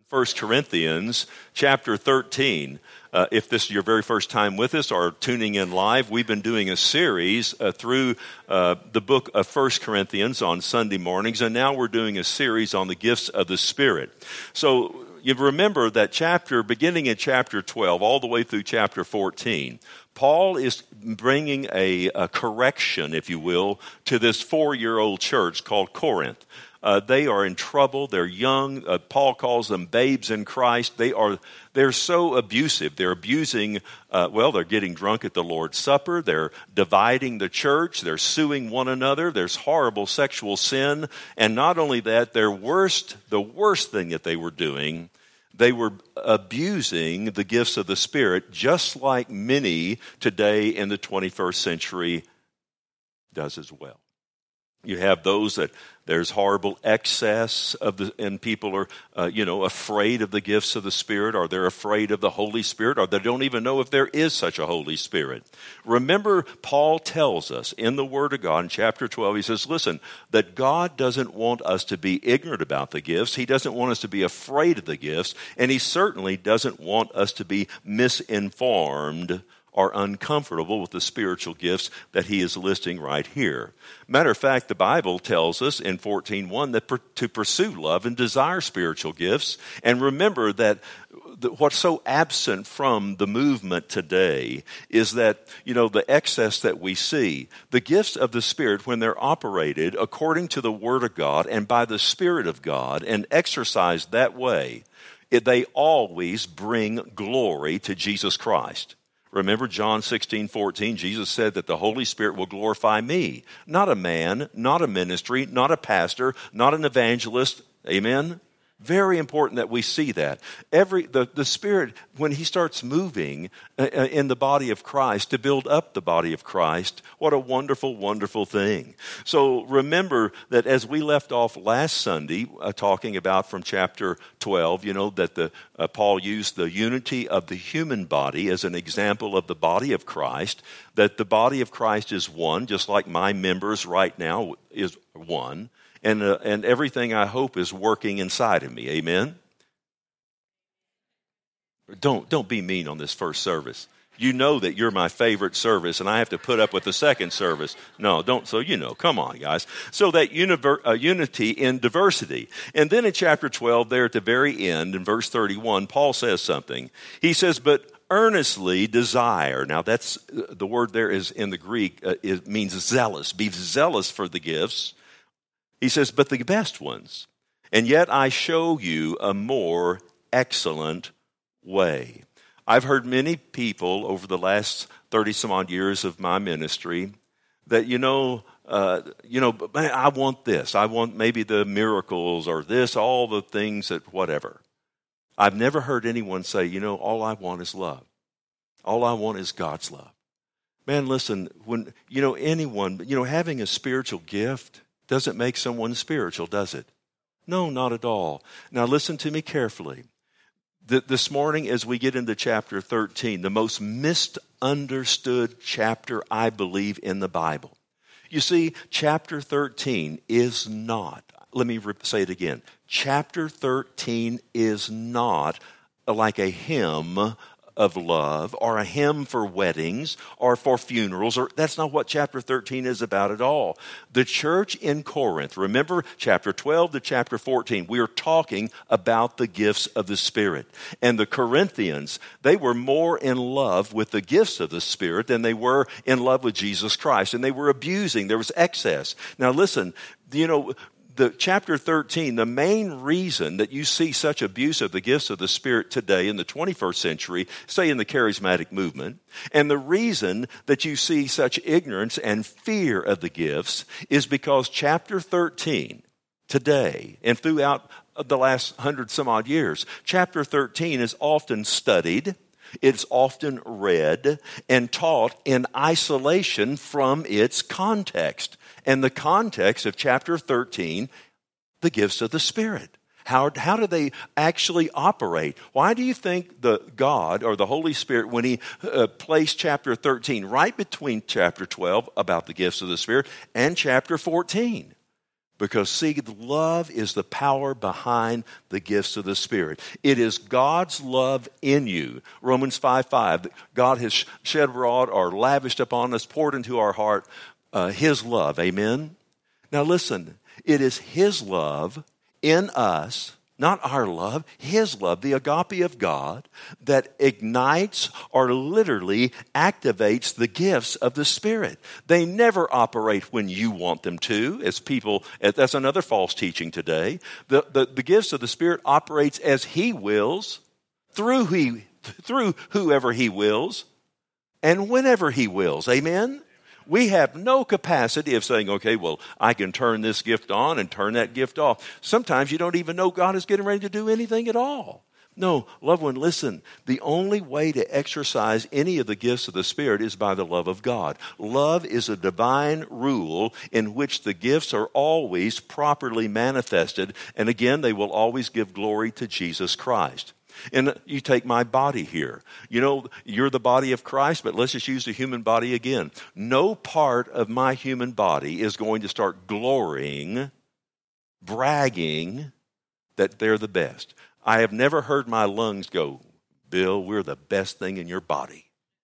First Corinthians chapter 13. If this is your very first time with us or tuning in live, we've been doing a series through the book of First Corinthians on Sunday mornings, and now we're doing a series on the gifts of the Spirit. So you remember that chapter, beginning in chapter 12, all the way through chapter 14, Paul is bringing a correction, if you will, to this 4-year-old church called Corinth. They are in trouble. They're young. Paul calls them babes in Christ. They're so abusive. They're abusing, they're getting drunk at the Lord's Supper. They're dividing the church. They're suing one another. There's horrible sexual sin. And not only that, the worst thing that they were doing, they were abusing the gifts of the Spirit, just like many today in the 21st century does as well. You have those that there's horrible excess and people are, afraid of the gifts of the Spirit, or they're afraid of the Holy Spirit, or they don't even know if there is such a Holy Spirit. Remember, Paul tells us in the Word of God in chapter 12, he says, listen, that God doesn't want us to be ignorant about the gifts. He doesn't want us to be afraid of the gifts, and he certainly doesn't want us to be misinformed are uncomfortable with the spiritual gifts that he is listing right here. Matter of fact, the Bible tells us in 14:1 that to pursue love and desire spiritual gifts. And remember that what's so absent from the movement today is that, the excess that we see. The gifts of the Spirit, when they're operated according to the Word of God and by the Spirit of God and exercised that way, they always bring glory to Jesus Christ. Remember John 16:14, Jesus said that the Holy Spirit will glorify me, not a man, not a ministry, not a pastor, not an evangelist. Amen? Very important that we see that. The Spirit, when he starts moving in the body of Christ to build up the body of Christ, what a wonderful, wonderful thing. So remember that as we left off last Sunday, talking about from chapter 12, that Paul used the unity of the human body as an example of the body of Christ, that the body of Christ is one, just like my members right now is one. And everything, I hope, is working inside of me. Amen? Don't be mean on this first service. You know that you're my favorite service, and I have to put up with the second service. No, don't. So, come on, guys. So that unity in diversity. And then in chapter 12, there at the very end, in verse 31, Paul says something. He says, but earnestly desire. Now, that's the word there is in the Greek. It means zealous. Be zealous for the gifts. He says, but the best ones. And yet I show you a more excellent way. I've heard many people over the last 30-some-odd years of my ministry that, I want this. I want maybe the miracles or this, all the things that whatever. I've never heard anyone say, all I want is love. All I want is God's love. Man, listen, when, having a spiritual gift doesn't make someone spiritual, does it? No, not at all. Now listen to me carefully. This morning as we get into chapter 13, the most misunderstood chapter, I believe, in the Bible. You see, chapter 13 is not, let me say it again. Chapter 13 is not like a hymn of love or a hymn for weddings or for funerals. That's not what chapter 13 is about at all. The church in Corinth, remember chapter 12 to chapter 14, we are talking about the gifts of the Spirit. And the Corinthians, they were more in love with the gifts of the Spirit than they were in love with Jesus Christ. And they were abusing. There was excess. Now listen, the chapter 13, the main reason that you see such abuse of the gifts of the Spirit today in the 21st century, say in the charismatic movement, and the reason that you see such ignorance and fear of the gifts is because chapter 13 today and throughout the last 100-some-odd years, chapter 13 is often studied, it's often read and taught in isolation from its context. And the context of chapter 13, the gifts of the Spirit. How do they actually operate? Why do you think the God or the Holy Spirit, when he placed chapter 13 right between chapter 12 about the gifts of the Spirit and chapter 14? Because, see, the love is the power behind the gifts of the Spirit. It is God's love in you. Romans 5:5, that God has shed abroad or lavished upon us, poured into our heart, His love. Amen? Now listen, it is His love in us, not our love, His love, the agape of God, that ignites or literally activates the gifts of the Spirit. They never operate when you want them to, as people, that's another false teaching today. The gifts of the Spirit operates as He wills, through whoever He wills, and whenever He wills. Amen? We have no capacity of saying, okay, well, I can turn this gift on and turn that gift off. Sometimes you don't even know God is getting ready to do anything at all. No, loved one, listen. The only way to exercise any of the gifts of the Spirit is by the love of God. Love is a divine rule in which the gifts are always properly manifested. And again, they will always give glory to Jesus Christ. And you take my body here. You know, you're the body of Christ, but let's just use the human body again. No part of my human body is going to start glorying, bragging that they're the best. I have never heard my lungs go, Bill, we're the best thing in your body.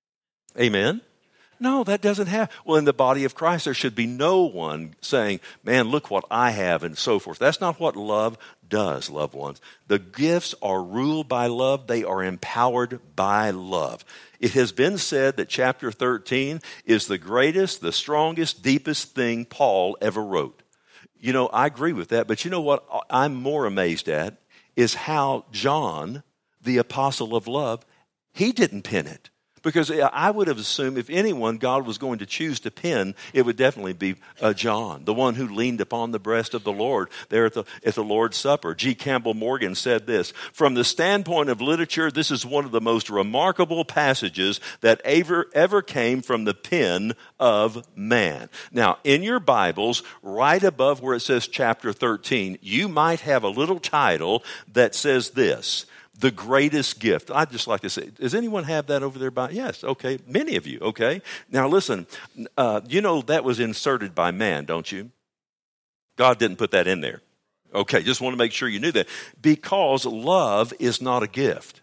Amen? No, that doesn't happen. Well, in the body of Christ, there should be no one saying, man, look what I have, and so forth. That's not what love does, loved ones. The gifts are ruled by love. They are empowered by love. It has been said that chapter 13 is the greatest, the strongest, deepest thing Paul ever wrote. You know, I agree with that, but you know what I'm more amazed at is how John, the apostle of love, he didn't pen it. Because I would have assumed if anyone God was going to choose to pen, it would definitely be John, the one who leaned upon the breast of the Lord there at the Lord's Supper. G. Campbell Morgan said this, from the standpoint of literature, this is one of the most remarkable passages that ever came from the pen of man. Now, in your Bibles, right above where it says chapter 13, you might have a little title that says this, the greatest gift. I'd just like to say, does anyone have that over there? Yes, okay, many of you, okay. Now listen, you know that was inserted by man, don't you? God didn't put that in there. Okay, just want to make sure you knew that. Because love is not a gift.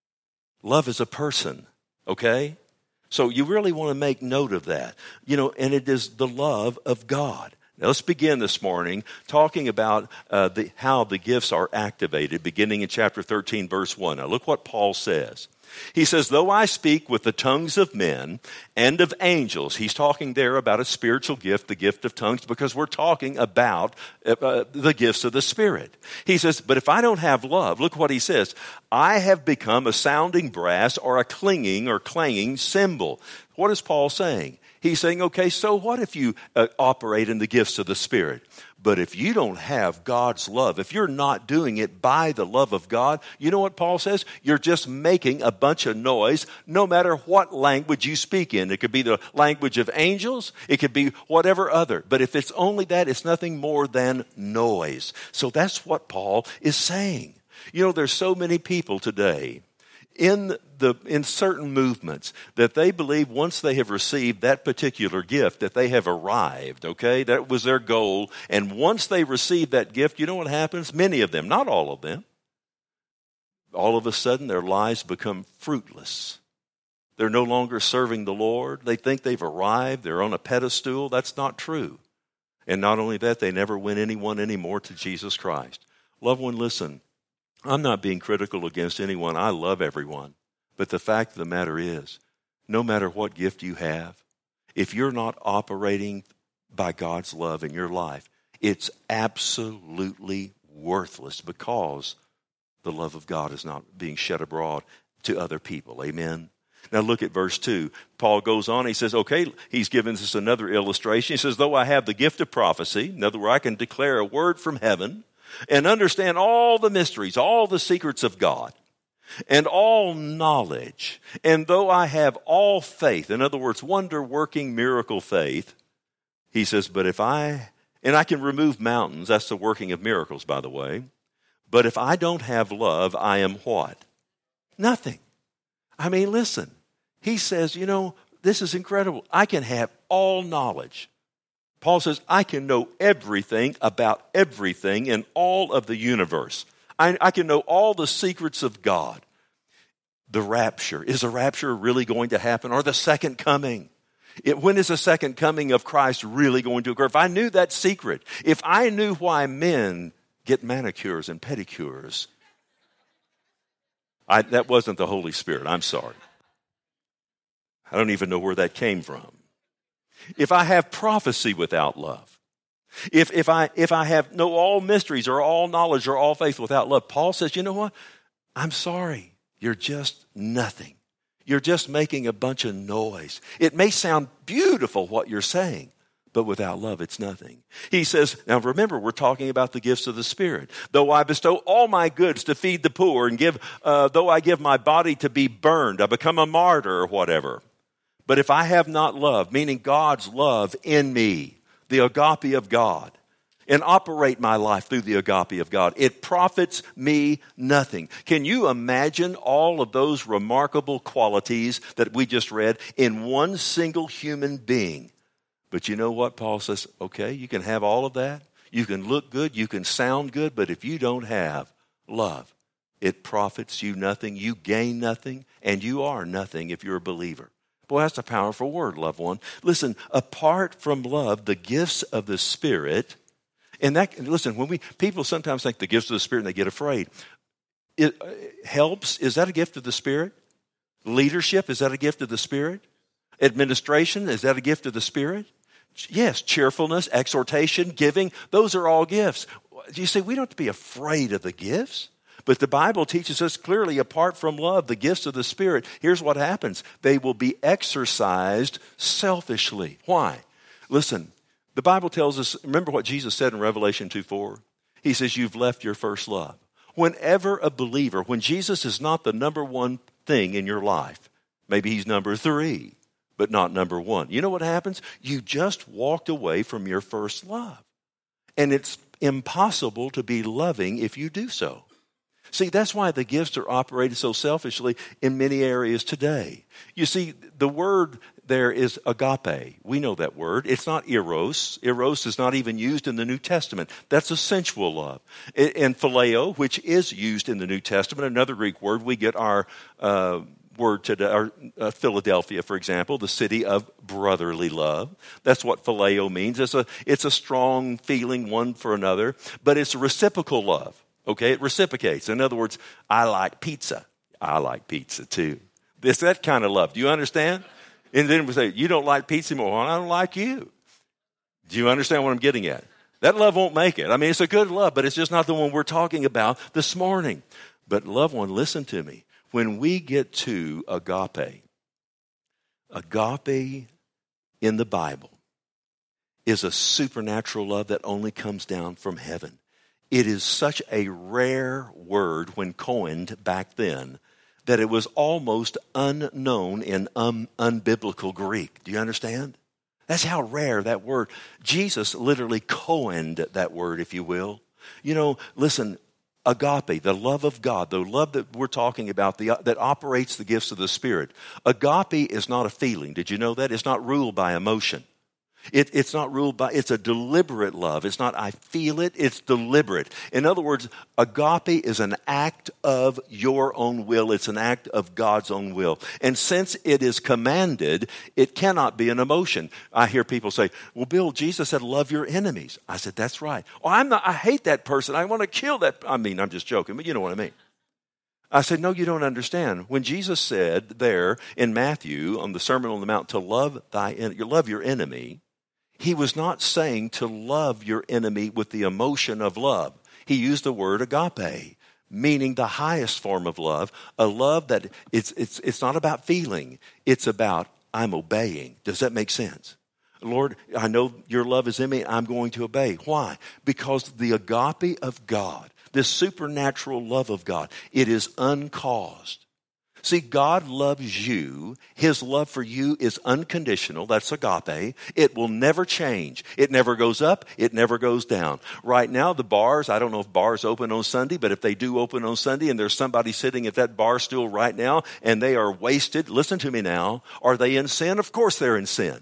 Love is a person, okay? So you really want to make note of that. You know, and it is the love of God. Now let's begin this morning talking about how the gifts are activated, beginning in chapter 13, verse 1. Now look what Paul says. He says, though I speak with the tongues of men and of angels, he's talking there about a spiritual gift, the gift of tongues, because we're talking about the gifts of the Spirit. He says, but if I don't have love, look what he says, I have become a sounding brass or a clinging or clanging cymbal. What is Paul saying? He's saying, okay, so what if you operate in the gifts of the Spirit? But if you don't have God's love, if you're not doing it by the love of God, you know what Paul says? You're just making a bunch of noise no matter what language you speak in. It could be the language of angels. It could be whatever other. But if it's only that, it's nothing more than noise. So that's what Paul is saying. You know, there's so many people today in certain movements that they believe once they have received that particular gift that they have arrived, okay? That was their goal. And once they receive that gift, you know what happens? Many of them, not all of them, all of a sudden their lives become fruitless. They're no longer serving the Lord. They think they've arrived. They're on a pedestal. That's not true. And not only that, they never win anyone anymore to Jesus Christ. Loved one, listen. I'm not being critical against anyone. I love everyone. But the fact of the matter is, no matter what gift you have, if you're not operating by God's love in your life, it's absolutely worthless because the love of God is not being shed abroad to other people. Amen? Now look at verse 2. Paul goes on. He says, okay, he's given us another illustration. He says, though I have the gift of prophecy, in other words, I can declare a word from heaven, and understand all the mysteries, all the secrets of God, and all knowledge. And though I have all faith, in other words, wonder-working miracle faith, he says, but if I can remove mountains, that's the working of miracles, by the way, but if I don't have love, I am what? Nothing. I mean, listen, he says, you know, this is incredible. I can have all knowledge. Paul says, I can know everything about everything in all of the universe. I can know all the secrets of God. The rapture. Is the rapture really going to happen? Or the second coming? When is the second coming of Christ really going to occur? If I knew that secret, if I knew why men get manicures and pedicures, that wasn't the Holy Spirit. I'm sorry. I don't even know where that came from. If I have prophecy without love, if I know all mysteries or all knowledge or all faith without love, Paul says, you know what? I'm sorry. You're just nothing. You're just making a bunch of noise. It may sound beautiful what you're saying, but without love, it's nothing. He says, now remember, we're talking about the gifts of the Spirit. Though I bestow all my goods to feed the poor and though I give my body to be burned, I become a martyr or whatever. But if I have not love, meaning God's love in me, the agape of God, and operate my life through the agape of God, it profits me nothing. Can you imagine all of those remarkable qualities that we just read in one single human being? But you know what? Paul says, okay, you can have all of that. You can look good. You can sound good. But if you don't have love, it profits you nothing. You gain nothing. And you are nothing if you're a believer. Boy, that's a powerful word, loved one. Listen, apart from love, the gifts of the Spirit, and listen, people sometimes think the gifts of the Spirit and they get afraid. It helps. Is that a gift of the Spirit? Leadership, is that a gift of the Spirit? Administration, is that a gift of the Spirit? Yes, cheerfulness, exhortation, giving, those are all gifts. You say, we don't have to be afraid of the gifts. But the Bible teaches us clearly, apart from love, the gifts of the Spirit, here's what happens. They will be exercised selfishly. Why? Listen, the Bible tells us, remember what Jesus said in Revelation 2:4? He says, you've left your first love. Whenever a believer, when Jesus is not the number one thing in your life, maybe he's number 3, but not number 1. You know what happens? You just walked away from your first love. And it's impossible to be loving if you do so. See, that's why the gifts are operated so selfishly in many areas today. You see, the word there is agape. We know that word. It's not eros. Eros is not even used in the New Testament. That's a sensual love. And phileo, which is used in the New Testament, another Greek word, we get our word today, Philadelphia, for example, the city of brotherly love. That's what phileo means. It's a strong feeling one for another, but it's a reciprocal love. Okay, it reciprocates. In other words, I like pizza. I like pizza too. It's that kind of love. Do you understand? And then we say, you don't like pizza more. Well, I don't like you. Do you understand what I'm getting at? That love won't make it. I mean, it's a good love, but it's just not the one we're talking about this morning. But loved one, listen to me. When we get to agape in the Bible is a supernatural love that only comes down from heaven. It is such a rare word when coined back then that it was almost unknown in unbiblical Greek. Do you understand? That's how rare that word. Jesus literally coined that word, if you will. You know, listen, agape, the love of God, the love that we're talking about, that operates the gifts of the Spirit. Agape is not a feeling. Did you know that? It's not ruled by emotion. It's not ruled by, it's a deliberate love. It's not I feel it, it's deliberate. In other words, agape is an act of your own will. It's an act of God's own will. And since it is commanded, it cannot be an emotion. I hear people say, well, Bill, Jesus said, love your enemies. I said, that's right. Oh, I hate that person. I want to kill that. I mean, I'm just joking, but you know what I mean. I said, no, you don't understand. When Jesus said there in Matthew on the Sermon on the Mount to love your enemy, he was not saying to love your enemy with the emotion of love. He used the word agape, meaning the highest form of love, a love that it's not about feeling. It's about I'm obeying. Does that make sense? Lord, I know your love is in me. I'm going to obey. Why? Because the agape of God, this supernatural love of God, it is uncaused. See, God loves you. His love for you is unconditional. That's agape. It will never change. It never goes up. It never goes down. Right now, the bars, I don't know if bars open on Sunday, but if they do open on Sunday and there's somebody sitting at that bar stool right now and they are wasted, listen to me now, are they in sin? Of course they're in sin.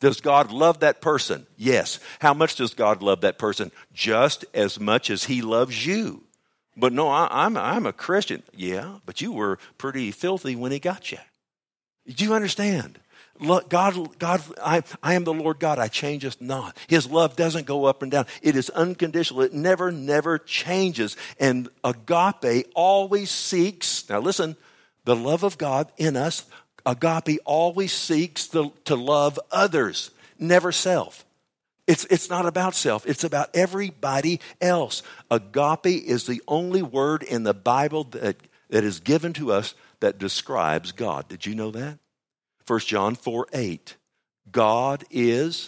Does God love that person? Yes. How much does God love that person? Just as much as he loves you. But no, I'm a Christian. Yeah, but you were pretty filthy when he got you. Do you understand? God, I am the Lord God. I changeth not. His love doesn't go up and down. It is unconditional. It never changes. And agape always seeks, now listen, the love of God in us, agape always seeks to love others, never self. It's not about self. It's about everybody else. Agape is the only word in the Bible that is given to us that describes God. Did you know that? 1 John 4:8. God is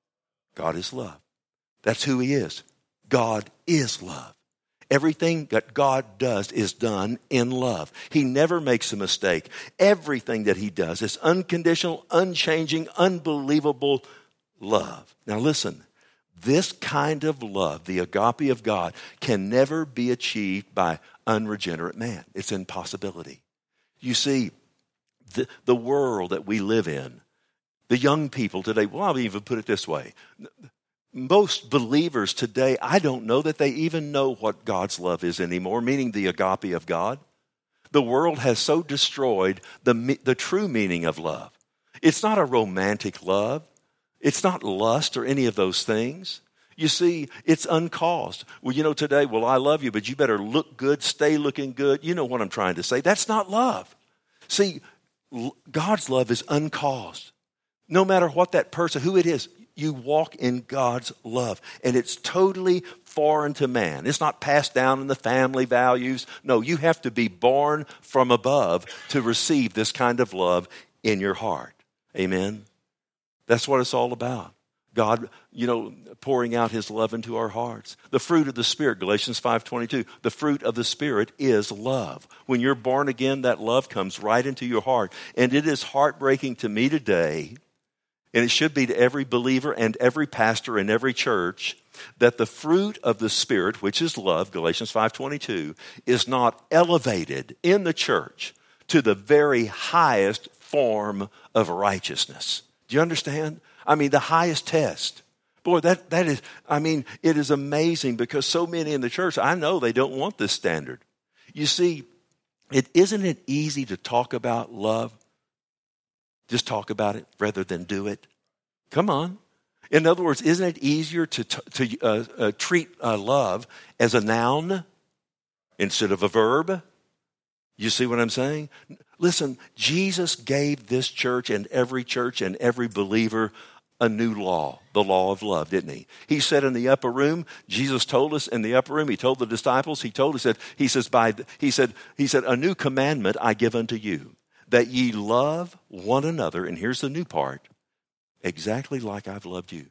love. That's who he is. God is love. Everything that God does is done in love. He never makes a mistake. Everything that he does is unconditional, unchanging, unbelievable love. Now listen, this kind of love, the agape of God, can never be achieved by unregenerate man. It's an impossibility. You see, the world that we live in, the young people today, well, I'll even put it this way. Most believers today, I don't know that they even know what God's love is anymore, meaning the agape of God. The world has so destroyed the true meaning of love. It's not a romantic love. It's not lust or any of those things. You see, it's uncaused. Well, today, I love you, but you better look good, stay looking good. You know what I'm trying to say. That's not love. See, God's love is uncaused. No matter what that person, who it is, you walk in God's love. And it's totally foreign to man. It's not passed down in the family values. No, you have to be born from above to receive this kind of love in your heart. Amen? That's what it's all about. God, pouring out his love into our hearts. The fruit of the Spirit, Galatians 5:22, the fruit of the Spirit is love. When you're born again, that love comes right into your heart. And it is heartbreaking to me today, and it should be to every believer and every pastor in every church, that the fruit of the Spirit, which is love, Galatians 5:22, is not elevated in the church to the very highest form of righteousness. Do you understand? I mean, the highest test. Boy, that is, it is amazing because so many in the church, I know they don't want this standard. You see, isn't it easy to talk about love? Just talk about it rather than do it. Come on. In other words, isn't it easier to treat love as a noun instead of a verb? You see what I'm saying? Listen, Jesus gave this church and every believer a new law, the law of love, didn't he? He said in the upper room, Jesus told us in the upper room, he told the disciples, he said, a new commandment I give unto you, that ye love one another, and here's the new part, exactly like I've loved you.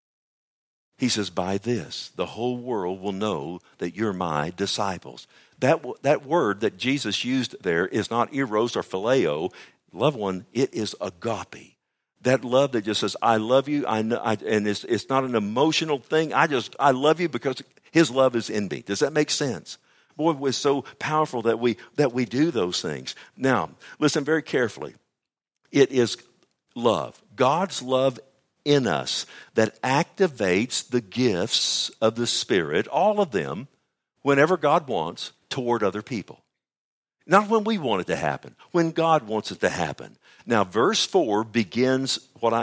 He says, by this, the whole world will know that you're my disciples. That word that Jesus used there is not eros or phileo. Loved one, it is agape. That love that just says, I love you, and it's not an emotional thing. I love you because his love is in me. Does that make sense? Boy, it was so powerful that we do those things. Now, listen very carefully. It is love, God's love in us, that activates the gifts of the Spirit, all of them, whenever God wants, toward other people. Not when we want it to happen, when God wants it to happen. Now, verse 4 begins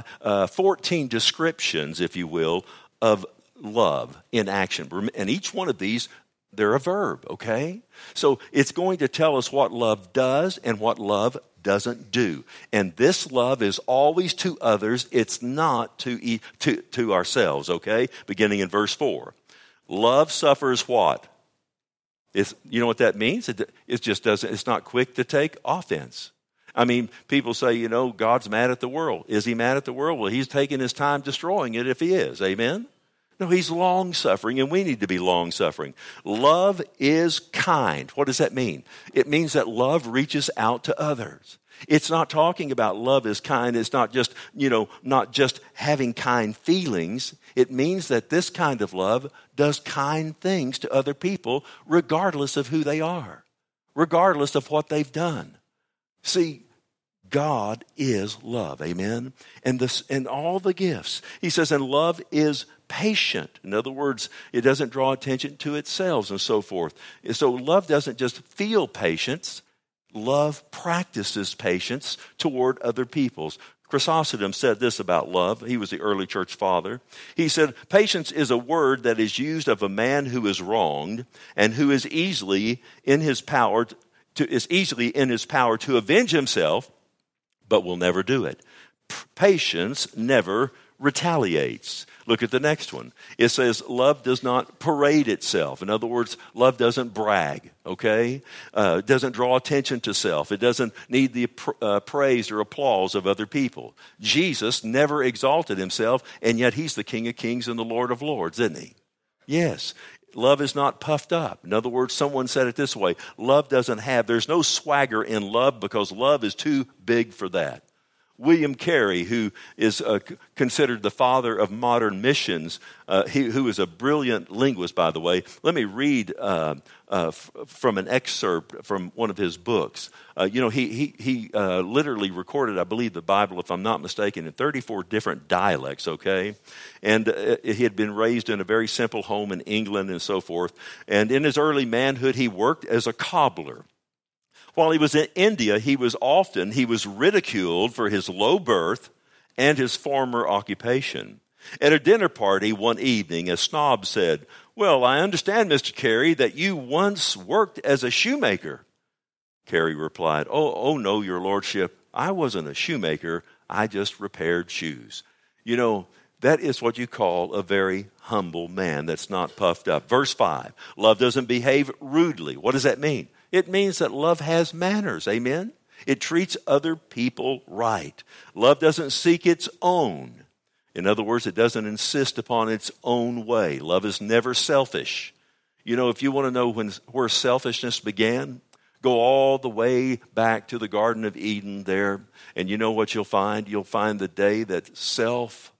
14 descriptions, if you will, of love in action. And each one of these, they're a verb, okay? So it's going to tell us what love does and what love doesn't do. And this love is always to others. It's not to ourselves, okay? Beginning in verse 4. Love suffers what? You know what that means? It just doesn't. It's not quick to take offense. I mean, people say, God's mad at the world. Is he mad at the world? Well, he's taking his time destroying it if he is. Amen? No, he's long-suffering, and we need to be long-suffering. Love is kind. What does that mean? It means that love reaches out to others. It's not talking about love is kind. It's not just, not just having kind feelings. It means that this kind of love does kind things to other people regardless of who they are, regardless of what they've done. See, God is love. Amen? And all the gifts. He says, and love is patient. In other words, it doesn't draw attention to itself and so forth. So love doesn't just feel patience. Love practices patience toward other peoples. Chrysostom said this about love. He was the early church father. He said, patience is a word that is used of a man who is wronged and who is easily in his power to avenge himself, but will never do it. Patience never retaliates. Look at the next one. It says, love does not parade itself. In other words, love doesn't brag, okay? It doesn't draw attention to self. It doesn't need the praise or applause of other people. Jesus never exalted himself, and yet he's the King of Kings and the Lord of Lords, isn't he? Yes. Love is not puffed up. In other words, someone said it this way, there's no swagger in love because love is too big for that. William Carey, who is considered the father of modern missions, who is a brilliant linguist, by the way. Let me read from an excerpt from one of his books. He literally recorded, I believe, the Bible, if I'm not mistaken, in 34 different dialects, okay? And he had been raised in a very simple home in England and so forth. And in his early manhood, he worked as a cobbler. While he was in India, he was ridiculed for his low birth and his former occupation. At a dinner party one evening, a snob said, "Well, I understand, Mr. Carey, that you once worked as a shoemaker." Carey replied, Oh, no, your lordship, I wasn't a shoemaker. I just repaired shoes. That is what you call a very humble man that's not puffed up. Verse 5, love doesn't behave rudely. What does that mean? It means that love has manners, amen? It treats other people right. Love doesn't seek its own. In other words, it doesn't insist upon its own way. Love is never selfish. If you want to know where selfishness began, go all the way back to the Garden of Eden there, and you know what you'll find? You'll find the day that self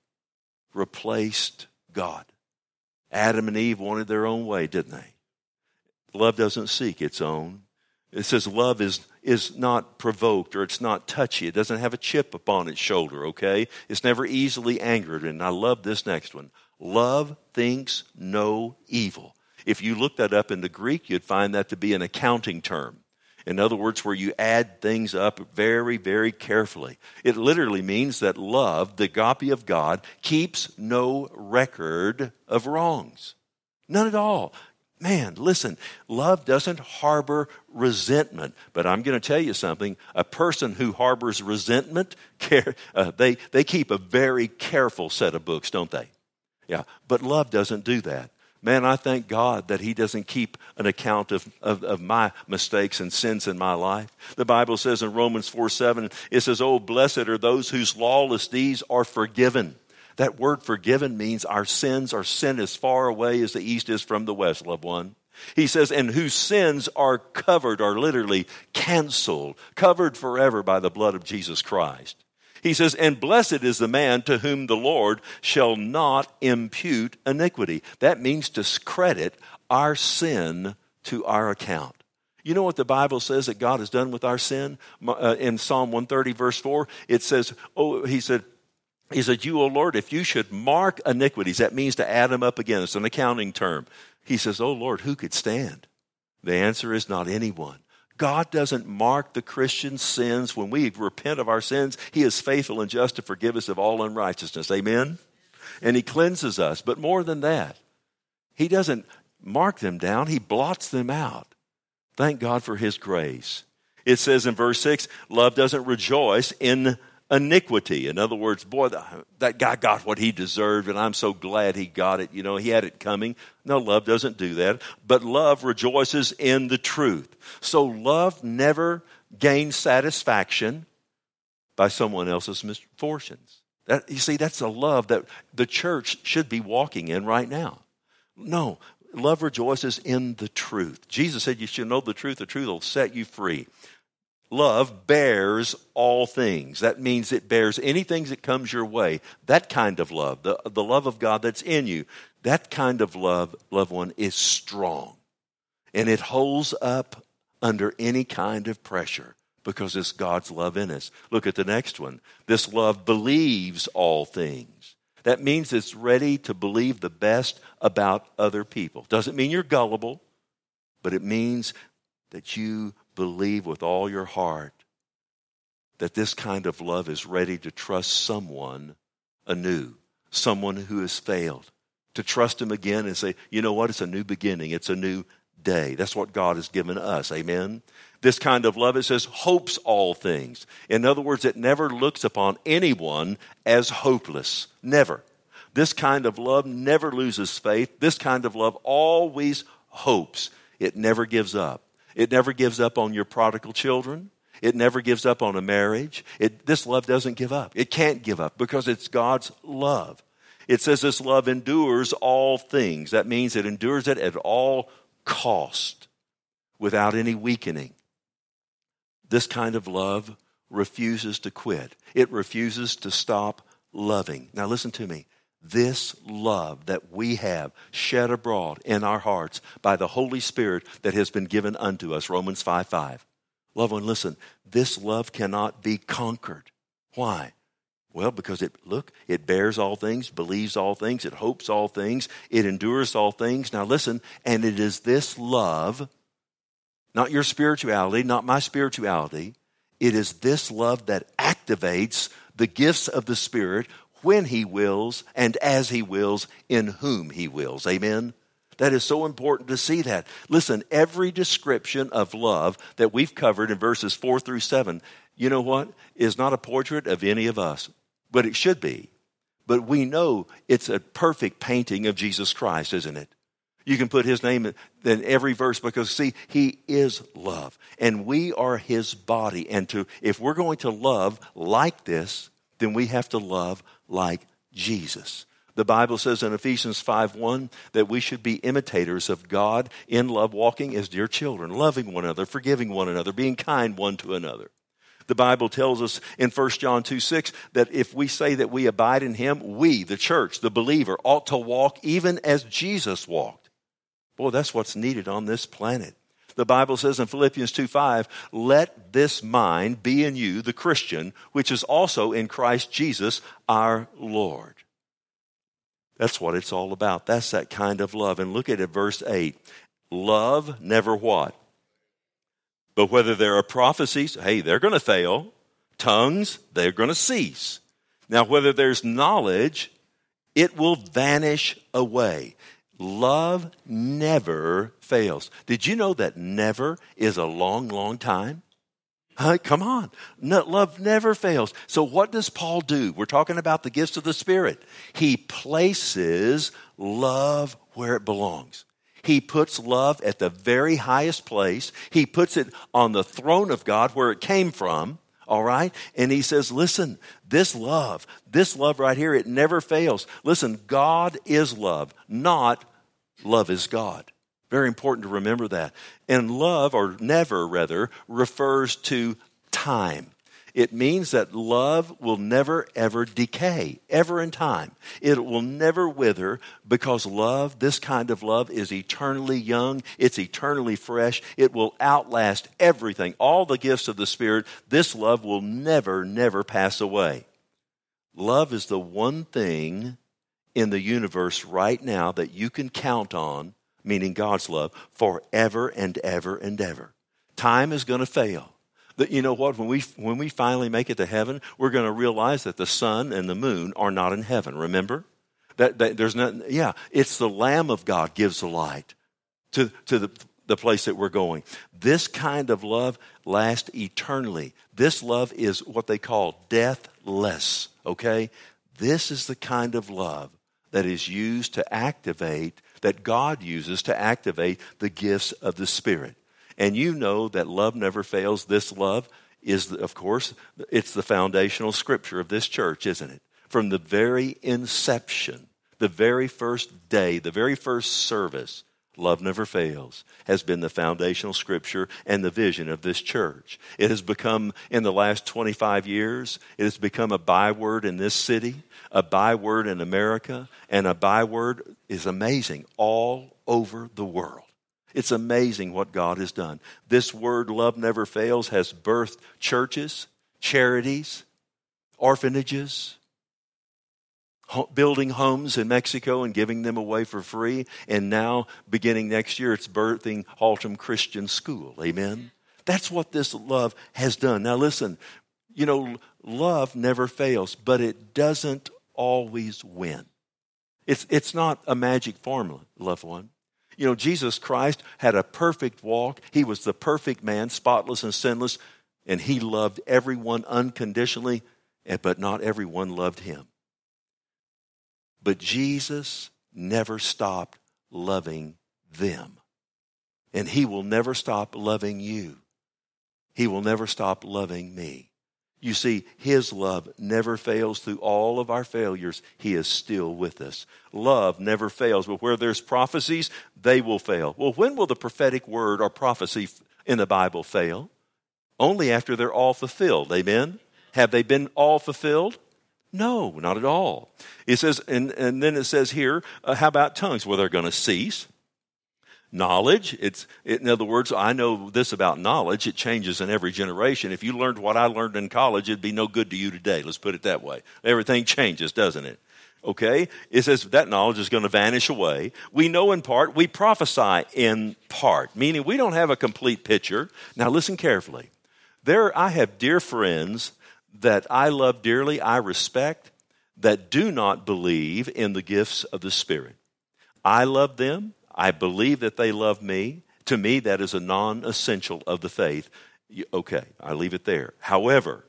replaced God. Adam and Eve wanted their own way, didn't they? Love doesn't seek its own. It says love is not provoked or it's not touchy. It doesn't have a chip upon its shoulder, okay? It's never easily angered. And I love this next one. Love thinks no evil. If you look that up in the Greek, you'd find that to be an accounting term. In other words, where you add things up very, very carefully. It literally means that love, the agape of God, keeps no record of wrongs. None at all. Man, listen, love doesn't harbor resentment. But I'm going to tell you something. A person who harbors resentment, they keep a very careful set of books, don't they? Yeah, but love doesn't do that. Man, I thank God that he doesn't keep an account of my mistakes and sins in my life. The Bible says in Romans 4:7, it says, oh, blessed are those whose lawless deeds are forgiven. That word forgiven means our sin as far away as the east is from the west, loved one. He says, and whose sins are covered, are literally canceled, covered forever by the blood of Jesus Christ. He says, and blessed is the man to whom the Lord shall not impute iniquity. That means to credit our sin to our account. You know what the Bible says that God has done with our sin? In Psalm 130, verse 4, it says, he said, you, O Lord, if you should mark iniquities, that means to add them up again. It's an accounting term. He says, oh Lord, who could stand? The answer is not anyone. God doesn't mark the Christian's sins. When we repent of our sins, he is faithful and just to forgive us of all unrighteousness. Amen? And he cleanses us. But more than that, he doesn't mark them down. He blots them out. Thank God for his grace. It says in verse 6, love doesn't rejoice in iniquity. In other words, boy, that guy got what he deserved, and I'm so glad he got it. He had it coming. No, love doesn't do that. But love rejoices in the truth. So love never gains satisfaction by someone else's misfortunes. That's a love that the church should be walking in right now. No, love rejoices in the truth. Jesus said you should know the truth will set you free. Love bears all things. That means it bears anything that comes your way. That kind of love, the love of God that's in you, that kind of love, loved one, is strong. And it holds up under any kind of pressure because it's God's love in us. Look at the next one. This love believes all things. That means it's ready to believe the best about other people. Doesn't mean you're gullible, but it means that you believe with all your heart that this kind of love is ready to trust someone anew, someone who has failed, to trust him again and say, you know what, it's a new beginning, it's a new day. That's what God has given us, amen? This kind of love, it says, hopes all things. In other words, it never looks upon anyone as hopeless, never. This kind of love never loses faith. This kind of love always hopes. It never gives up. It never gives up on your prodigal children. It never gives up on a marriage. This love doesn't give up. It can't give up because it's God's love. It says this love endures all things. That means it endures it at all cost, without any weakening. This kind of love refuses to quit. It refuses to stop loving. Now listen to me. This love that we have shed abroad in our hearts by the Holy Spirit that has been given unto us, Romans 5:5. Loved one, listen, this love cannot be conquered. Why? Well, because it bears all things, believes all things, it hopes all things, it endures all things. Now listen, and it is this love, not your spirituality, not my spirituality, it is this love that activates the gifts of the Spirit when He wills and as He wills, in whom He wills. Amen? That is so important to see that. Listen, every description of love that we've covered in verses 4 through 7, you know what, is not a portrait of any of us, but it should be. But we know it's a perfect painting of Jesus Christ, isn't it? You can put His name in every verse because, see, He is love. And we are His body. And if we're going to love like this, then we have to love like Jesus. The Bible says in Ephesians 5:1 that we should be imitators of God in love, walking as dear children, loving one another, forgiving one another, being kind one to another. The Bible tells us in 1 John 2:6 that if we say that we abide in Him, we, the church, the believer, ought to walk even as Jesus walked. Boy, that's what's needed on this planet. The Bible says in Philippians 2:5, let this mind be in you, the Christian, which is also in Christ Jesus our Lord. That's what it's all about. That's that kind of love. And look at it, verse 8. Love never what? But whether there are prophecies, hey, they're going to fail. Tongues, they're going to cease. Now, whether there's knowledge, it will vanish away. Love never fails. Did you know that never is a long, long time? Come on. No, love never fails. So what does Paul do? We're talking about the gifts of the Spirit. He places love where it belongs. He puts love at the very highest place. He puts it on the throne of God where it came from. All right? And he says, listen, this love right here, it never fails. Listen, God is love, not love is God. Very important to remember that. And love, or never rather, refers to time. It means that love will never, ever decay, ever in time. It will never wither because love, this kind of love, is eternally young. It's eternally fresh. It will outlast everything. All the gifts of the Spirit, this love will never, never pass away. Love is the one thing in the universe right now that you can count on, meaning God's love, forever and ever and ever. Time is going to fail. You know what? When we finally make it to heaven, we're going to realize that the sun and the moon are not in heaven. Remember? That there's not. Yeah, it's the Lamb of God gives the light to the place that we're going. This kind of love lasts eternally. This love is what they call deathless. Okay, this is the kind of love that is used to activate, that God uses to activate the gifts of the Spirit. And you know that love never fails. This love is, of course, it's the foundational scripture of this church, isn't it? From the very inception, the very first day, the very first service, love never fails, has been the foundational scripture and the vision of this church. It has become, in the last 25 years, it has become a byword in this city, a byword in America, and a byword is amazing all over the world. It's amazing what God has done. This word, love never fails, has birthed churches, charities, orphanages, building homes in Mexico and giving them away for free. And now, beginning next year, it's birthing Haltom Christian School. Amen? That's what this love has done. Now listen, love never fails, but it doesn't always win. It's not a magic formula, loved one. Jesus Christ had a perfect walk. He was the perfect man, spotless and sinless, and he loved everyone unconditionally, but not everyone loved him. But Jesus never stopped loving them. And he will never stop loving you. He will never stop loving me. You see, his love never fails through all of our failures. He is still with us. Love never fails, but where there's prophecies, they will fail. Well, when will the prophetic word or prophecy in the Bible fail? Only after they're all fulfilled. Amen? Have they been all fulfilled? No, not at all. It says, and then it says here, how about tongues? Well, they're going to cease. Knowledge, in other words, I know this about knowledge. It changes in every generation. If you learned what I learned in college, it'd be no good to you today. Let's put it that way. Everything changes, doesn't it? Okay? It says that knowledge is going to vanish away. We know in part. We prophesy in part, meaning we don't have a complete picture. Now listen carefully. I have dear friends that I love dearly, I respect, that do not believe in the gifts of the Spirit. I love them. I believe that they love me. To me, that is a non-essential of the faith. Okay, I leave it there. However,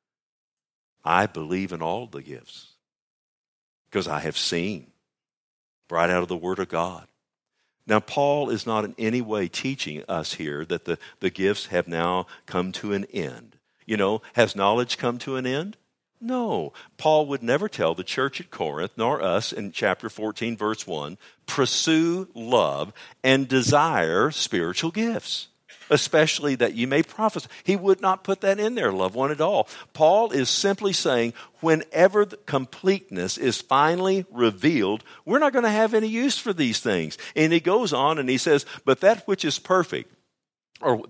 I believe in all the gifts because I have seen right out of the Word of God. Now, Paul is not in any way teaching us here that the gifts have now come to an end. Has knowledge come to an end? No. Paul would never tell the church at Corinth, nor us in chapter 14, verse 1, pursue love and desire spiritual gifts, especially that you may prophesy. He would not put that in there, loved one, at all. Paul is simply saying, whenever the completeness is finally revealed, we're not going to have any use for these things. And he goes on and he says, but that which is perfect, but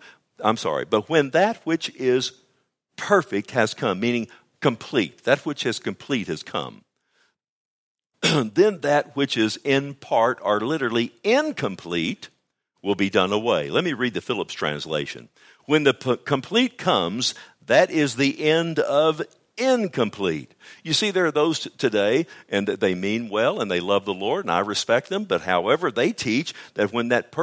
when that which is perfect has come, meaning complete, that which is complete has come, then that which is in part or literally incomplete will be done away. Let me read the Phillips translation. When the complete comes, that is the end of incomplete. You see, there are those today, and that they mean well, and they love the Lord, and I respect them, but however, they teach that when that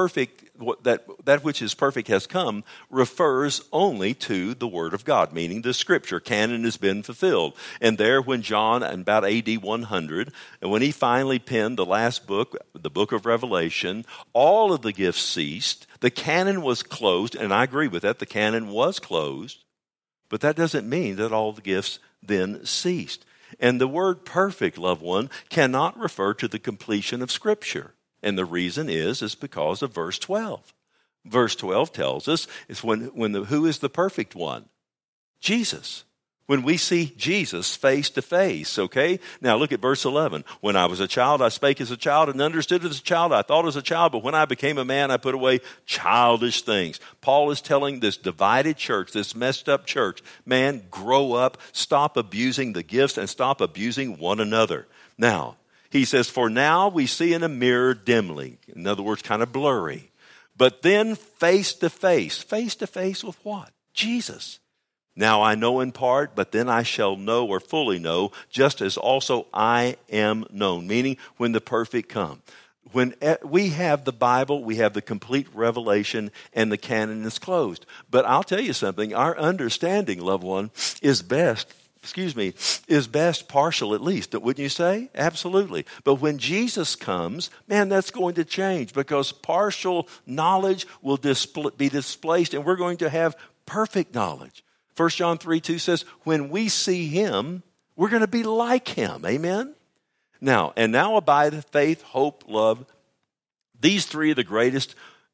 which is perfect has come refers only to the Word of God, meaning the Scripture. Canon has been fulfilled. And there, when John, in about AD 100, and when he finally penned the last book, the book of Revelation, all of the gifts ceased. The canon was closed, and I agree with that. The canon was closed. But that doesn't mean that all the gifts then ceased. And the word perfect, loved one, cannot refer to the completion of Scripture. And the reason is because of verse 12. Verse 12 tells us it's who is the perfect one? Jesus. When we see Jesus face to face, okay? Now look at verse 11. When I was a child, I spake as a child and understood as a child. I thought as a child, but when I became a man, I put away childish things. Paul is telling this divided church, this messed up church, man, grow up, stop abusing the gifts and stop abusing one another. Now, he says, for now we see in a mirror dimly. In other words, kind of blurry. But then face to face with what? Jesus. Now I know in part, but then I shall know or fully know, just as also I am known. Meaning, when the perfect come. When we have the Bible, we have the complete revelation, and the canon is closed. But I'll tell you something, our understanding, loved one, is best partial at least, wouldn't you say? Absolutely. But when Jesus comes, man, that's going to change because partial knowledge will be displaced and we're going to have perfect knowledge. 1 John 3:2 says, when we see him, we're going to be like him. Amen? Now abide faith, hope, love. These three are the greatest,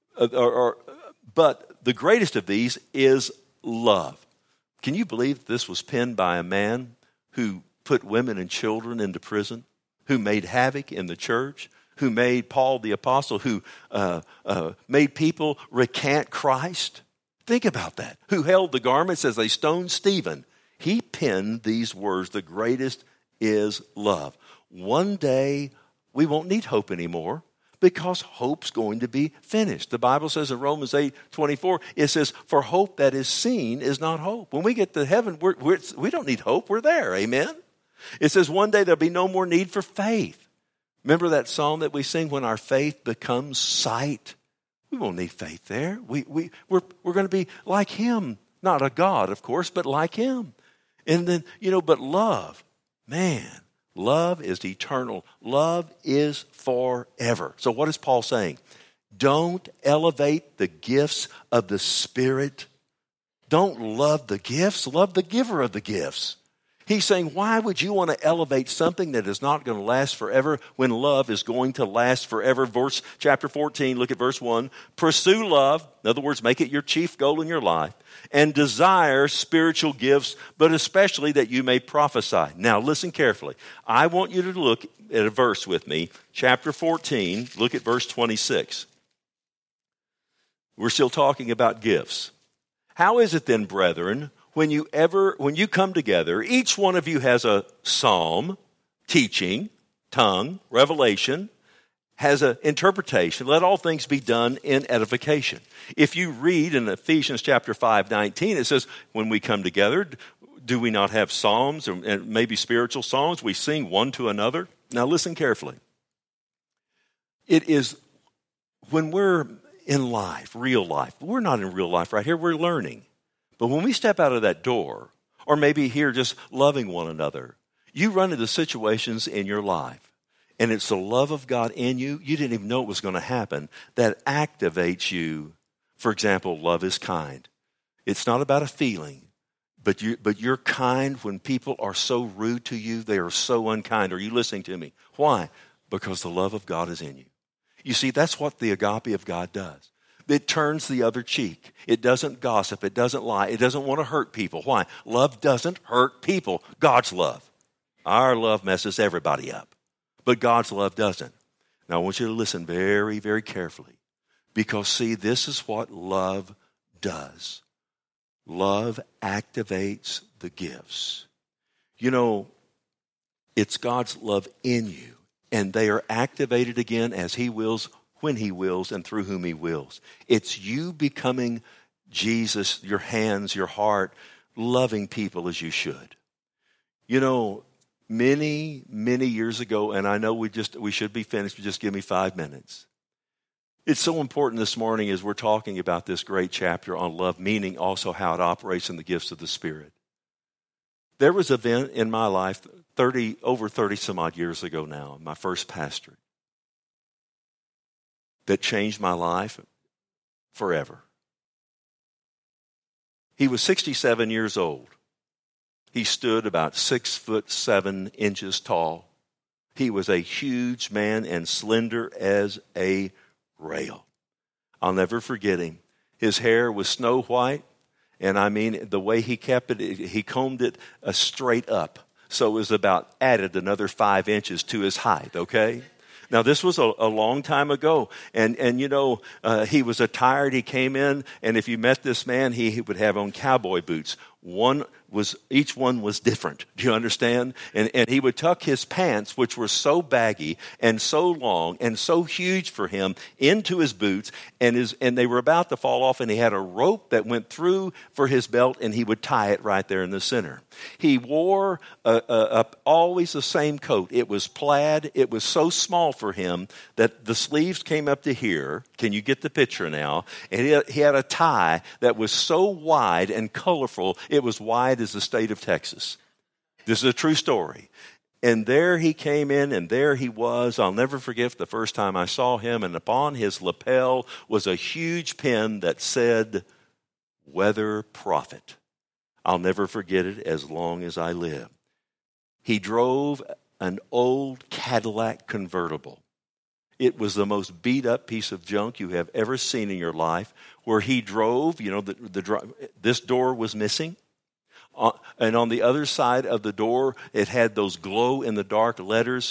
but the greatest of these is love. Can you believe this was penned by a man who put women and children into prison, who made havoc in the church, who made Paul the apostle, who made people recant Christ. Think about that. Who held the garments as they stoned Stephen. He penned these words, the greatest is love. One day we won't need hope anymore because hope's going to be finished. The Bible says in Romans 8:24, it says, for hope that is seen is not hope. When we get to heaven, we don't need hope. We're there. Amen? It says one day there'll be no more need for faith. Remember that song that we sing, when our faith becomes sight? We won't need faith there. We're going to be like him. Not a God, of course, but like him. And then, but love, man, love is eternal. Love is forever. So what is Paul saying? Don't elevate the gifts of the Spirit. Don't love the gifts. Love the giver of the gifts. He's saying, why would you want to elevate something that is not going to last forever when love is going to last forever? Chapter 14, look at verse 1. Pursue love. In other words, make it your chief goal in your life. And desire spiritual gifts, but especially that you may prophesy. Now, listen carefully. I want you to look at a verse with me. Chapter 14, look at verse 26. We're still talking about gifts. How is it then, brethren, when you come together, each one of you has a psalm, teaching, tongue, revelation, has an interpretation. Let all things be done in edification. If you read in Ephesians chapter 5:19, it says, when we come together, do we not have psalms and maybe spiritual songs? We sing one to another. Now listen carefully. It is when we're in life, real life. We're not in real life right here. We're learning. But when we step out of that door, or maybe here just loving one another, you run into situations in your life, and it's the love of God in you. You didn't even know it was going to happen. That activates you. For example, love is kind. It's not about a feeling, but you're kind when people are so rude to you. They are so unkind. Are you listening to me? Why? Because the love of God is in you. You see, that's what the agape of God does. It turns the other cheek. It doesn't gossip. It doesn't lie. It doesn't want to hurt people. Why? Love doesn't hurt people. God's love. Our love messes everybody up, but God's love doesn't. Now, I want you to listen very, very carefully, because, see, this is what love does. Love activates the gifts. It's God's love in you, and they are activated again as He wills, when He wills, and through whom He wills. It's you becoming Jesus, your hands, your heart, loving people as you should. Many, many years ago, and I know we should be finished, but just give me 5 minutes. It's so important this morning as we're talking about this great chapter on love, meaning also how it operates in the gifts of the Spirit. There was an event in my life over 30 some odd years ago now, my first pastorate, that changed my life forever. He was 67 years old. He stood about 6'7" tall. He was a huge man and slender as a rail. I'll never forget him. His hair was snow white, and I mean, the way he kept it, he combed it straight up. So it was about added another 5 inches to his height, okay? Now, this was a long time ago, and he was attired. He came in, and if you met this man, he would have on cowboy boots. Each one was different. Do you understand? And he would tuck his pants, which were so baggy and so long and so huge for him, into his boots, and they were about to fall off, and he had a rope that went through for his belt, and he would tie it right there in the center. He wore always the same coat. It was plaid. It was so small for him that the sleeves came up to here. Can you get the picture now? And he had a tie that was so wide and colorful, it was wide as the state of Texas. This is a true story. And there he came in, and there he was. I'll never forget the first time I saw him, and upon his lapel was a huge pin that said, "Weather Prophet." I'll never forget it as long as I live. He drove an old Cadillac convertible. It was the most beat-up piece of junk you have ever seen in your life. Where he drove, this door was missing. And on the other side of the door, it had those glow-in-the-dark letters,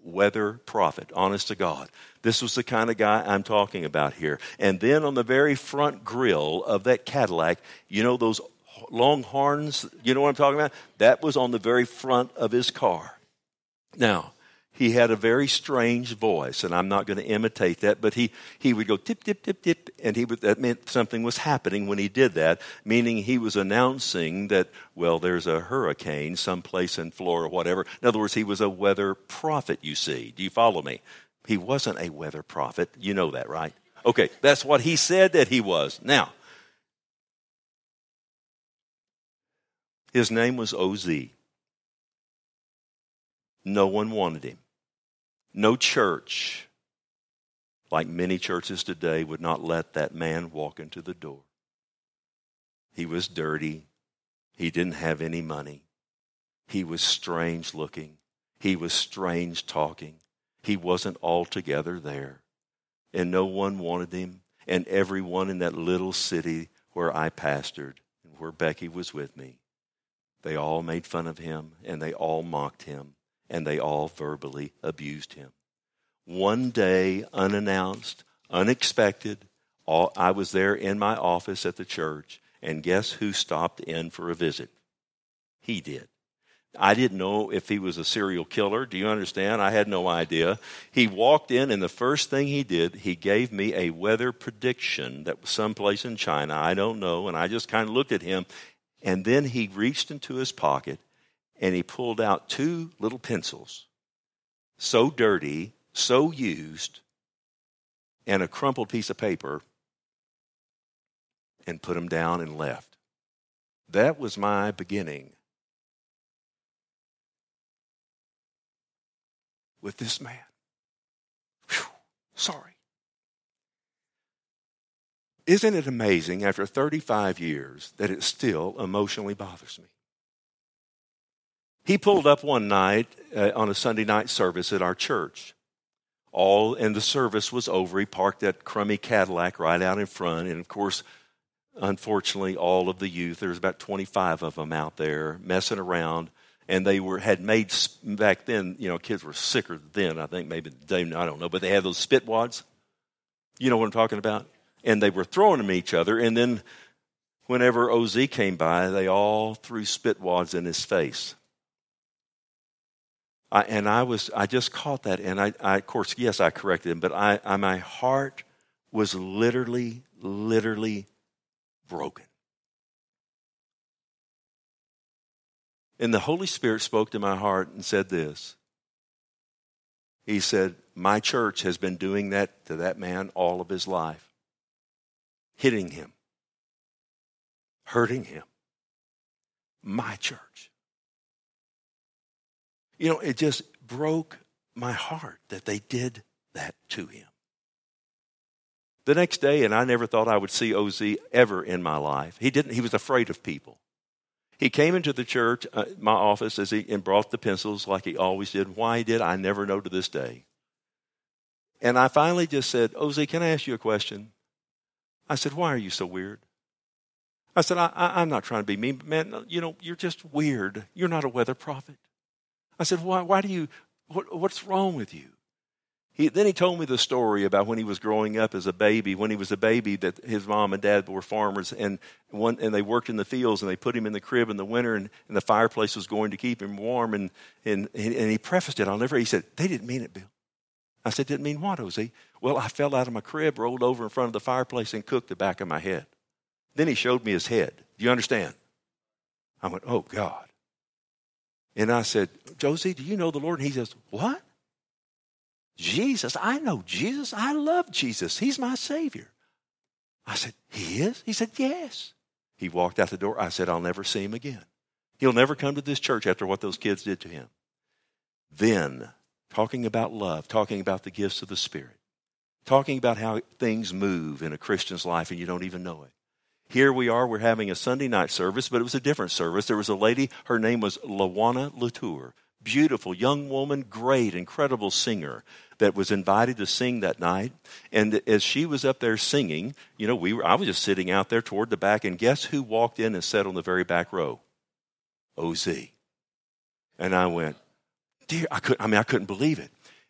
weather prophet, honest to God. This was the kind of guy I'm talking about here. And then on the very front grill of that Cadillac, you know those long horns, you know what I'm talking about? That was on the very front of his car. Now, he had a very strange voice, and I'm not going to imitate that, but he would go tip, tip, tip, tip, and that meant something was happening when he did that, meaning he was announcing that, well, there's a hurricane someplace in Florida or whatever. In other words, he was a weather prophet, you see. Do you follow me? He wasn't a weather prophet. You know that, right? Okay, that's what he said that he was. Now, his name was O.Z. No one wanted him. No church, like many churches today, would not let that man walk into the door. He was dirty. He didn't have any money. He was strange looking. He was strange talking. He wasn't altogether there. And no one wanted him. And everyone in that little city where I pastored and where Becky was with me, they all made fun of him and they all mocked him. And they all verbally abused him. One day, unannounced, unexpected, I was there in my office at the church, and guess who stopped in for a visit? He did. I didn't know if he was a serial killer. Do you understand? I had no idea. He walked in, and the first thing he did, he gave me a weather prediction that was someplace in China. I don't know, and I just kind of looked at him, and then he reached into his pocket, and he pulled out 2 little pencils, so dirty, so used, and a crumpled piece of paper, and put them down and left. That was my beginning with this man. Whew, sorry. Isn't it amazing, after 35 years, that it still emotionally bothers me? He pulled up one night on a Sunday night service at our church. And the service was over. He parked that crummy Cadillac right out in front. And, of course, unfortunately, all of the youth, there's about 25 of them out there messing around. And they had made, back then, you know, kids were sicker then, I think, maybe today, I don't know. But they had those spit wads. You know what I'm talking about? And they were throwing them at each other. And then whenever OZ came by, they all threw spit wads in his face. I just caught that, and I of course, yes, I corrected him, but my heart was literally broken. And the Holy Spirit spoke to my heart and said this. He said, my church has been doing that to that man all of his life, hitting him, hurting him. My church. You know, it just broke my heart that they did that to him. The next day, and I never thought I would see OZ ever in my life. He was afraid of people. He came into the church, my office, and brought the pencils like he always did. Why he did, I never know to this day. And I finally just said, OZ, can I ask you a question? I said, why are you so weird? I said, I'm not trying to be mean, but man, you know, you're just weird. You're not a weather prophet. I said, why do you, what's wrong with you? Then he told me the story about when he was growing up as a baby. When he was a baby, that his mom and dad were farmers, and they worked in the fields, and they put him in the crib in the winter, and the fireplace was going to keep him warm. And he prefaced it. He said, they didn't mean it, Bill. I said, didn't mean what, Ozzy? Well, I fell out of my crib, rolled over in front of the fireplace, and cooked the back of my head. Then he showed me his head. Do you understand? I went, oh, God. And I said, Josie, do you know the Lord? And he says, what? Jesus? I know Jesus. I love Jesus. He's my Savior. I said, he is? He said, yes. He walked out the door. I said, I'll never see him again. He'll never come to this church after what those kids did to him. Then, talking about love, talking about the gifts of the Spirit, talking about how things move in a Christian's life and you don't even know it. Here we are, we're having a Sunday night service, but it was a different service. There was a lady, her name was Lawana Latour. Beautiful, young woman, great, incredible singer that was invited to sing that night. And as she was up there singing, you know, I was just sitting out there toward the back, and guess who walked in and sat on the very back row? OZ. And I went, dear, I couldn't believe it.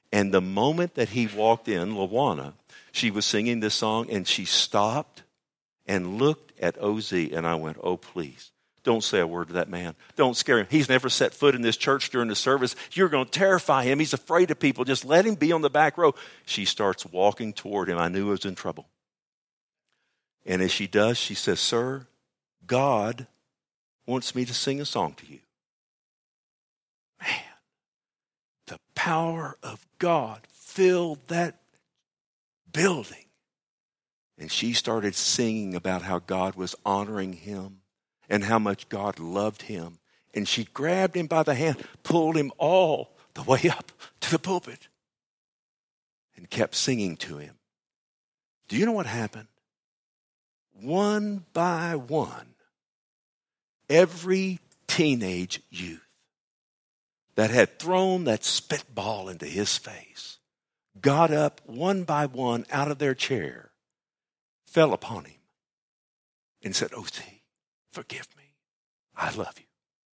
And the moment that he walked in, Lawana, she was singing this song, and she stopped and looked at OZ, and I went, oh, please, don't say a word to that man. Don't scare him. He's never set foot in this church during the service. You're going to terrify him. He's afraid of people. Just let him be on the back row. She starts walking toward him. I knew I was in trouble. And as she does, she says, sir, God wants me to sing a song to you. Man, the power of God filled that building. And she started singing about how God was honoring him and how much God loved him. And she grabbed him by the hand, pulled him all the way up to the pulpit, and kept singing to him. Do you know what happened? One by one, every teenage youth that had thrown that spitball into his face got up one by one out of their chair, fell upon him, and said, O.T., forgive me. I love you.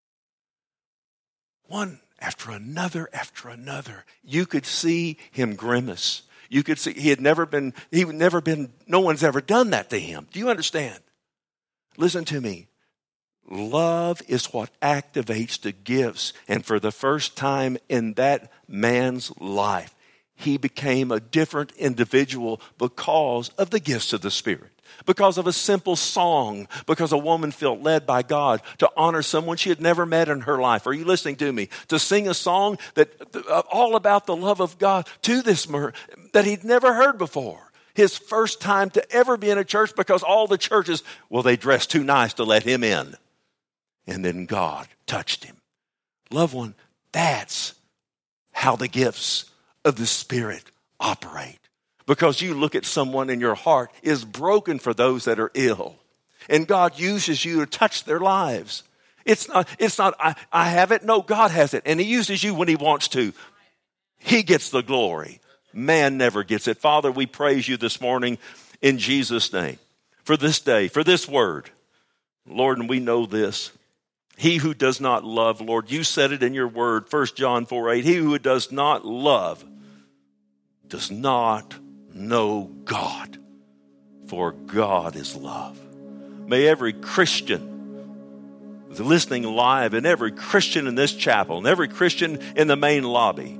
One after another, you could see him grimace. You could see no one's ever done that to him. Do you understand? Listen to me. Love is what activates the gifts. And for the first time in that man's life, he became a different individual because of the gifts of the Spirit. Because of a simple song, because a woman felt led by God to honor someone she had never met in her life. Are you listening to me? To sing a song that all about the love of God to this that he'd never heard before. His first time to ever be in a church, because all the churches, well, they dressed too nice to let him in. And then God touched him. Loved one, that's how the gifts of the Spirit operate. Because you look at someone and your heart is broken for those that are ill. And God uses you to touch their lives. It's not I have it. No, God has it. And he uses you when he wants to. He gets the glory. Man never gets it. Father, we praise you this morning in Jesus' name for this day, for this word. Lord, and we know this. He who does not love, Lord, you said it in your word, 1 John 4:8. He who does not love does not know God, for God is love. May every Christian listening live, and every Christian in this chapel, and every Christian in the main lobby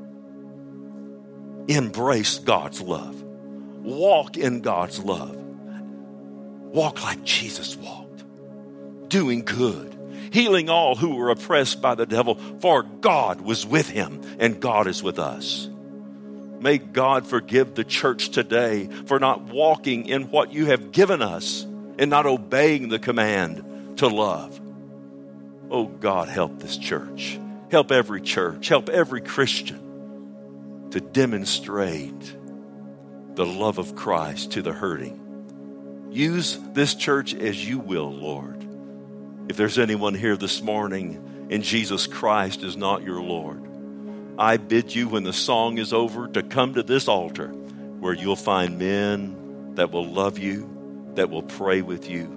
embrace God's love. Walk in God's love. Walk like Jesus walked, doing good, healing all who were oppressed by the devil, for God was with him, and God is with us. May God forgive the church today for not walking in what you have given us and not obeying the command to love. Oh God, help this church. Help every church. Help every Christian to demonstrate the love of Christ to the hurting. Use this church as you will, Lord. If there's anyone here this morning and Jesus Christ is not your Lord, I bid you, when the song is over, to come to this altar where you'll find men that will love you, that will pray with you.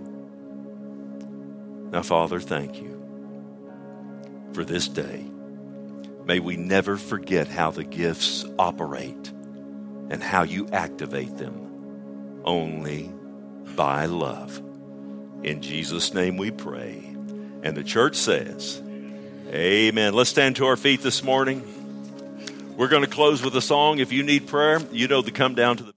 Now, Father, thank you for this day. May we never forget how the gifts operate and how you activate them, only by love. In Jesus' name we pray. And the church says, amen. Let's stand to our feet this morning. We're going to close with a song. If you need prayer, you know to come down to the